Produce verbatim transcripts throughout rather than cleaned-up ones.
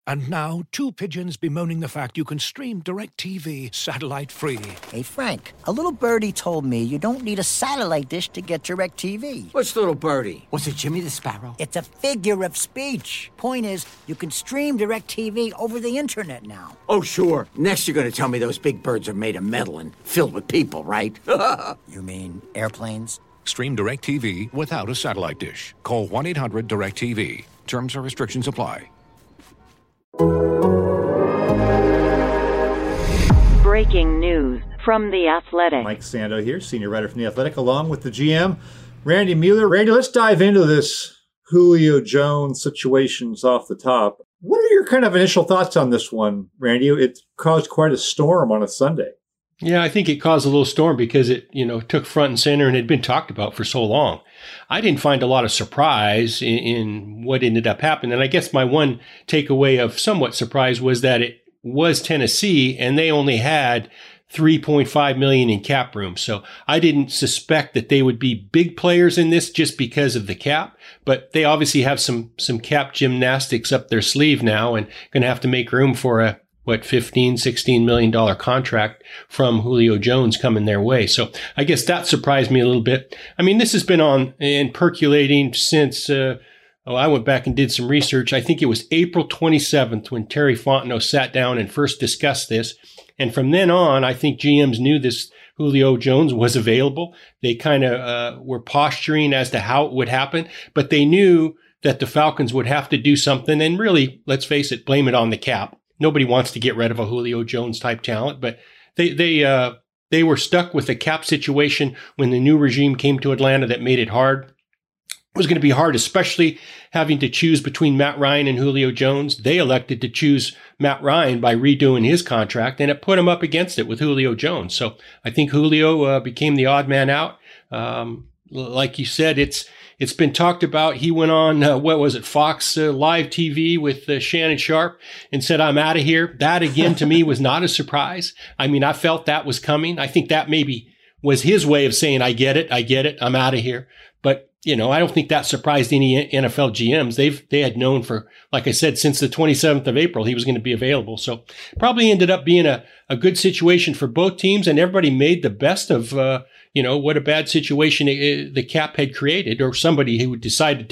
And now, two pigeons bemoaning the fact you can stream DirecTV satellite-free. Hey, Frank, a little birdie told me you don't need a satellite dish to get DirecTV. What's little birdie? Was it Jimmy the Sparrow? It's a figure of speech. Point is, you can stream DirecTV over the internet now. Oh, sure. Next you're going to tell me those big birds are made of metal and filled with people, right? You mean airplanes? Stream DirecTV without a satellite dish. Call one eight hundred direct T V. Terms and restrictions apply. Breaking news from The Athletic. Mike Sando here, senior writer from The Athletic, along with the G M, Randy Mueller. Randy, let's dive into this Julio Jones situations off the top. What are your kind of initial thoughts on this one, Randy? It caused quite a storm on a Sunday. Yeah, I think it caused a little storm because it, you know, took front and center and had been talked about for so long. I didn't find a lot of surprise in, in what ended up happening. And I guess my one takeaway of somewhat surprise was that it was Tennessee and they only had three point five million dollars in cap room. So I didn't suspect that they would be big players in this just because of the cap, but they obviously have some, some cap gymnastics up their sleeve now and going to have to make room for a, what, fifteen, sixteen million dollars contract from Julio Jones coming their way. So I guess that surprised me a little bit. I mean, this has been on and percolating since, uh, oh, I went back and did some research. I think it was April twenty-seventh when Terry Fontenot sat down and first discussed this. And from then on, I think G Ms knew this Julio Jones was available. They kind of uh, were posturing as to how it would happen, but they knew that the Falcons would have to do something and really, let's face it, blame it on the cap. Nobody wants to get rid of a Julio Jones type talent, but they they uh, they were stuck with a cap situation when the new regime came to Atlanta that made it hard. It was going to be hard, especially having to choose between Matt Ryan and Julio Jones. They elected to choose Matt Ryan by redoing his contract, and it put him up against it with Julio Jones. So I think Julio uh, became the odd man out. Um, like you said, it's It's been talked about. He went on, uh, what was it, Fox uh, Live T V with uh, Shannon Sharpe and said, I'm out of here. That, again, to me was not a surprise. I mean, I felt that was coming. I think that maybe was his way of saying, I get it, I get it, I'm out of here. But, you know, I don't think that surprised any N F L G Ms. They've, they had known for, like I said, since the twenty-seventh of April, he was going to be available. So probably ended up being a, a good situation for both teams, and everybody made the best of, uh, you know, what a bad situation it, the cap had created, or somebody who decided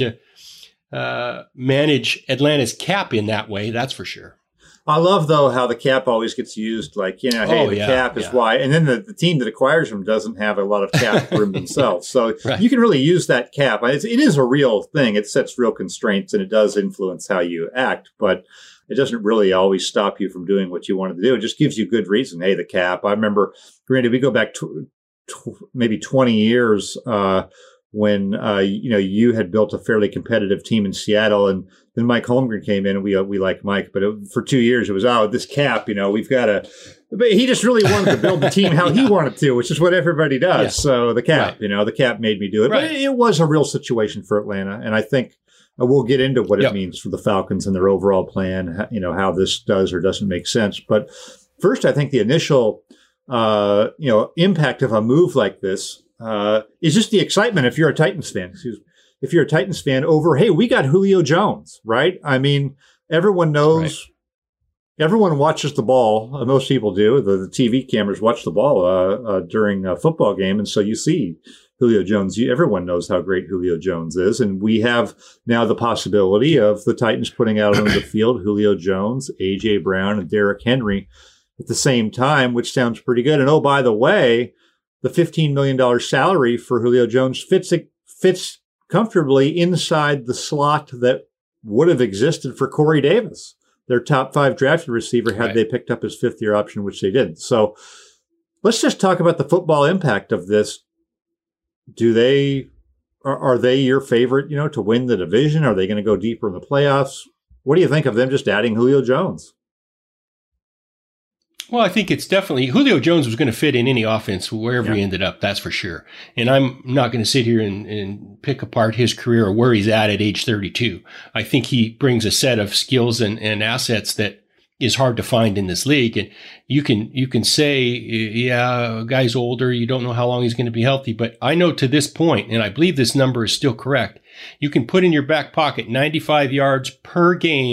to uh, manage Atlanta's cap in that way. That's for sure. I love, though, how the cap always gets used. Like, you know, hey, oh, the yeah, cap is yeah. why. And then the, the team that acquires them doesn't have a lot of cap room themselves. So Right. you can really use that cap. It's, it is a real thing. It sets real constraints, and it does influence how you act. But it doesn't really always stop you from doing what you wanted to do. It just gives you good reason. Hey, the cap. I remember, granted, we go back to tw- maybe twenty years uh, when, uh, you know, you had built a fairly competitive team in Seattle, and then Mike Holmgren came in, and we uh, we like Mike, but it, for two years it was, oh, this cap, you know, we've got to. But he just really wanted to build the team how yeah. he wanted to, which is what everybody does. Yeah. So the cap, right. you know, the cap made me do it. Right. But it, it was a real situation for Atlanta, and I think uh, we'll get into what yep. it means for the Falcons and their overall plan. You know, how this does or doesn't make sense. But first, I think the initial, uh, you know, impact of a move like this uh, is just the excitement. If you're a Titans fan, excuse me. If you're a Titans fan, over, hey, we got Julio Jones, right? I mean, everyone knows, right. everyone watches the ball. Uh, most people do. The, the T V cameras watch the ball uh, uh, during a football game. And so you see Julio Jones. You, everyone knows how great Julio Jones is. And we have now the possibility of the Titans putting out on the field Julio Jones, A J. Brown, and Derrick Henry at the same time, which sounds pretty good. And oh, by the way, the fifteen million dollars salary for Julio Jones fits fits comfortably inside the slot that would have existed for Corey Davis, their top five drafted receiver, had right. they picked up his fifth year option, which they didn't. So let's just talk about the football impact of this. Do they, are, are they your favorite, you know, to win the division? Are they going to go deeper in the playoffs? What do you think of them just adding Julio Jones? Well, I think it's definitely, Julio Jones was going to fit in any offense wherever yeah. he ended up, that's for sure. And I'm not going to sit here and, and pick apart his career or where he's at at age thirty-two. I think he brings a set of skills and, and assets that is hard to find in this league. And you can, you can say, yeah, a guy's older, you don't know how long he's going to be healthy. But I know to this point, and I believe this number is still correct, you can put in your back pocket ninety-five yards per game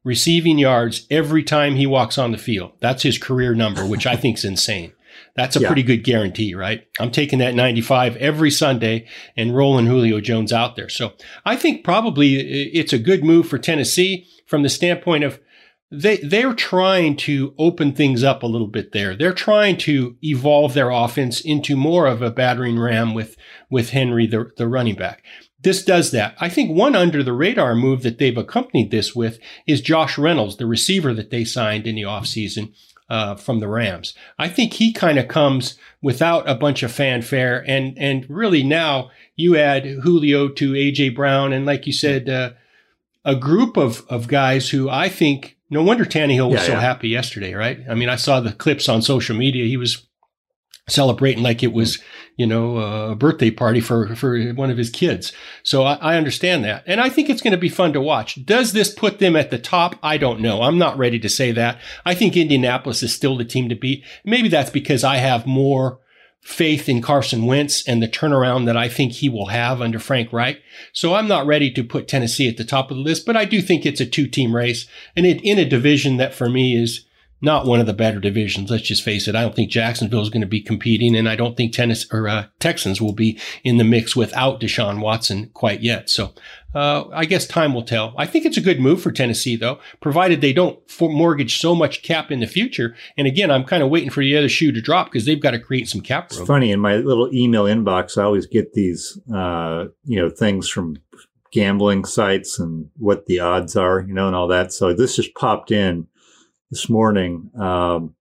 receiving yards every time he walks on the field. That's his career number, which I think is insane. That's a yeah. pretty good guarantee, right? I'm taking that ninety-five every Sunday and rolling Julio Jones out there. So I think probably it's a good move for Tennessee from the standpoint of they, they're trying to open things up a little bit there. They're trying to evolve their offense into more of a battering ram with, with Henry, the, the running back. This does that. I think one under the radar move that they've accompanied this with is Josh Reynolds, the receiver that they signed in the offseason uh, from the Rams. I think he kind of comes without a bunch of fanfare. And, and really now you add Julio to A J Brown. And like you said, uh, a group of, of guys who I think, no wonder Tannehill was yeah, so yeah. happy yesterday, right? I mean, I saw the clips on social media. He was celebrating like it was, you know, a birthday party for, for one of his kids. So I, I understand that. And I think it's going to be fun to watch. Does this put them at the top? I don't know. I'm not ready to say that. I think Indianapolis is still the team to beat. Maybe that's because I have more faith in Carson Wentz and the turnaround that I think he will have under Frank Reich. So I'm not ready to put Tennessee at the top of the list, but I do think it's a two-team race and it, in a division that for me is not one of the better divisions. Let's just face it. I don't think Jacksonville is going to be competing, and I don't think tennis or uh, Texans will be in the mix without Deshaun Watson quite yet. So uh, I guess time will tell. I think it's a good move for Tennessee, though, provided they don't mortgage so much cap in the future. And again, I'm kind of waiting for the other shoe to drop because they've got to create some cap room. It's funny, in my little email inbox, I always get these, uh, you know, things from gambling sites and what the odds are, you know, and all that. So this just popped in this morning, um,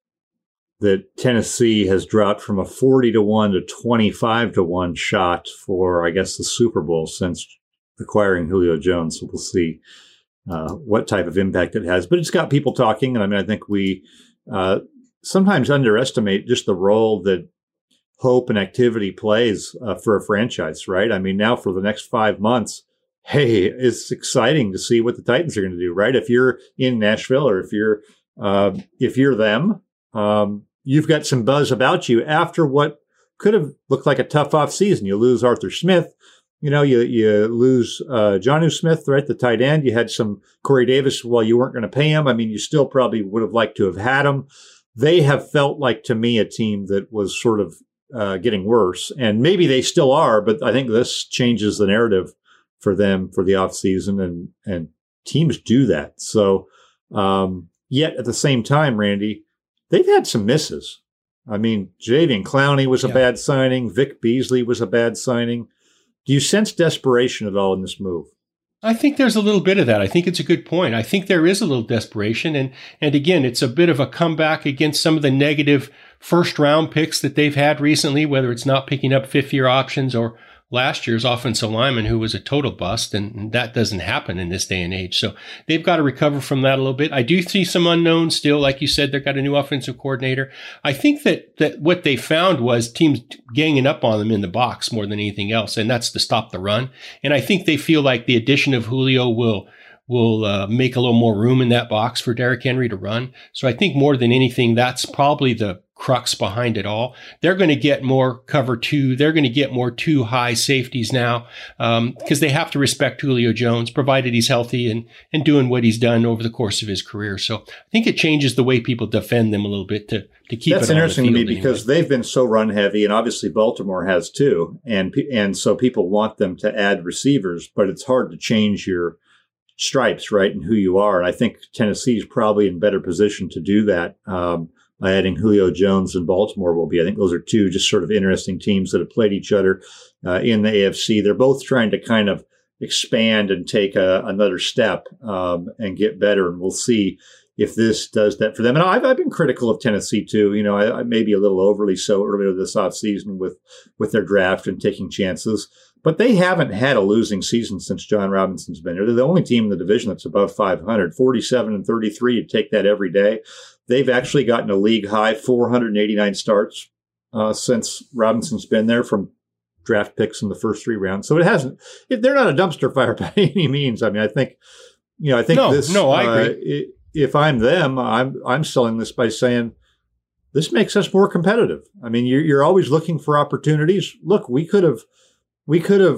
that Tennessee has dropped from a forty to one to twenty-five to one shot for, I guess, the Super Bowl since acquiring Julio Jones. So we'll see uh, what type of impact it has. But it's got people talking. And I mean, I think we uh, sometimes underestimate just the role that hope and activity plays uh, for a franchise, right? I mean, now for the next five months, hey, it's exciting to see what the Titans are going to do, right? If you're in Nashville or if you're uh, if you're them, um, you've got some buzz about you after what could have looked like a tough offseason. You lose Arthur Smith, you know, you you lose uh, Jonnu Smith, right, the tight end. You had some Corey Davis. Well, you weren't going to pay him. I mean, you still probably would have liked to have had him. They have felt like, to me, a team that was sort of uh, getting worse, and maybe they still are. But I think this changes the narrative for them for the offseason, and, and teams do that. So, um, yet at the same time, Randy, they've had some misses. I mean, Jadeveon Clowney was a yeah. bad signing. Vic Beasley was a bad signing. Do you sense desperation at all in this move? I think there's a little bit of that. I think it's a good point. I think there is a little desperation. And, and again, it's a bit of a comeback against some of the negative first round picks that they've had recently, whether it's not picking up fifth year options or last year's offensive lineman who was a total bust, and that doesn't happen in this day and age. So they've got to recover from that a little bit. I do see some unknowns still. Like you said, they've got a new offensive coordinator. I think that, that what they found was teams ganging up on them in the box more than anything else, and that's to stop the run. And I think they feel like the addition of Julio will will uh, make a little more room in that box for Derrick Henry to run. So I think more than anything, that's probably the crux behind it all. They're going to get more cover two. They're going to get more two high safeties now um, because they have to respect Julio Jones, provided he's healthy and, and doing what he's done over the course of his career. So I think it changes the way people defend them a little bit to, to keep That's it on the interesting to me field because anyway. They've been so run heavy, and obviously Baltimore has too. And, and so people want them to add receivers, but it's hard to change your stripes, right, and who you are. And I think Tennessee is probably in better position to do that. Um, by adding Julio Jones and Baltimore will be. I think those are two just sort of interesting teams that have played each other uh, in the A F C. They're both trying to kind of expand and take a, another step um, and get better. And we'll see if this does that for them. And I've, I've been critical of Tennessee too. You know, I, I may be a little overly so earlier this offseason with, with their draft and taking chances. But they haven't had a losing season since John Robinson's been here. They're the only team in the division that's above five hundred, forty-seven and thirty-three. You'd take that every day. They've actually gotten a league high four hundred eighty-nine starts uh, since Robinson's been there from draft picks in the first three rounds. So it hasn't. It, they're not a dumpster fire by any means. I mean, I think, you know, I think no, this. No, I agree. Uh, it, if I'm them, I'm I'm selling this by saying this makes us more competitive. I mean, you're, you're always looking for opportunities. Look, we could have. We could have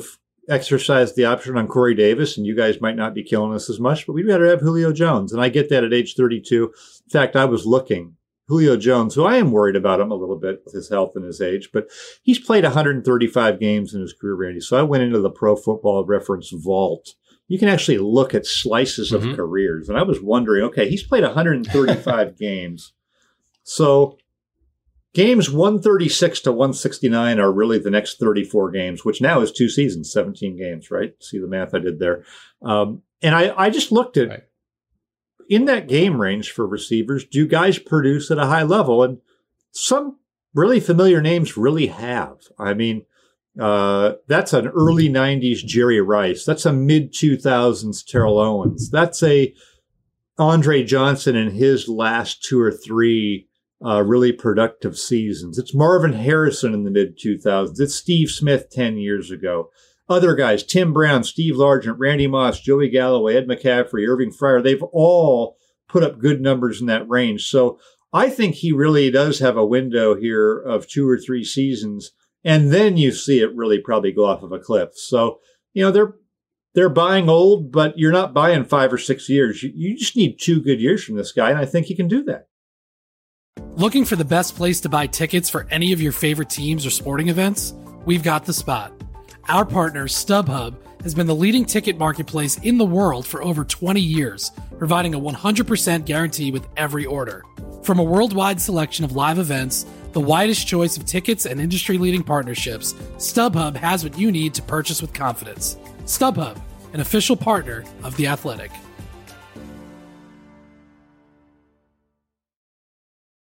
exercised the option on Corey Davis, and you guys might not be killing us as much, but we'd rather have Julio Jones. And I get that at age thirty-two. In fact, I was looking. Julio Jones, who I am worried about him a little bit with his health and his age, but he's played one hundred thirty-five games in his career, Randy. So I went into the Pro Football Reference vault. You can actually look at slices of mm-hmm. careers. And I was wondering, okay, he's played one hundred thirty-five games. So games one thirty-six to one sixty-nine are really the next thirty-four games, which now is two seasons, seventeen games, right? See the math I did there. Um, and I, I just looked at, right. in that game range for receivers, do guys produce at a high level? And some really familiar names really have. I mean, uh, that's an early nineties Jerry Rice. That's a mid two thousands Terrell Owens. That's a Andre Johnson in his last two or three Uh, really productive seasons. It's Marvin Harrison in the mid two thousands. It's Steve Smith ten years ago. Other guys, Tim Brown, Steve Largent, Randy Moss, Joey Galloway, Ed McCaffrey, Irving Fryer, they've all put up good numbers in that range. So I think he really does have a window here of two or three seasons, and then you see it really probably go off of a cliff. So, you know, they're they're buying old, but you're not buying five or six years. You, you just need two good years from this guy, and I think he can do that. Looking for the best place to buy tickets for any of your favorite teams or sporting events? We've got the spot. Our partner, StubHub, has been the leading ticket marketplace in the world for over twenty years, providing a one hundred percent guarantee with every order. From a worldwide selection of live events, the widest choice of tickets, and industry-leading partnerships, StubHub has what you need to purchase with confidence. StubHub, an official partner of The Athletic.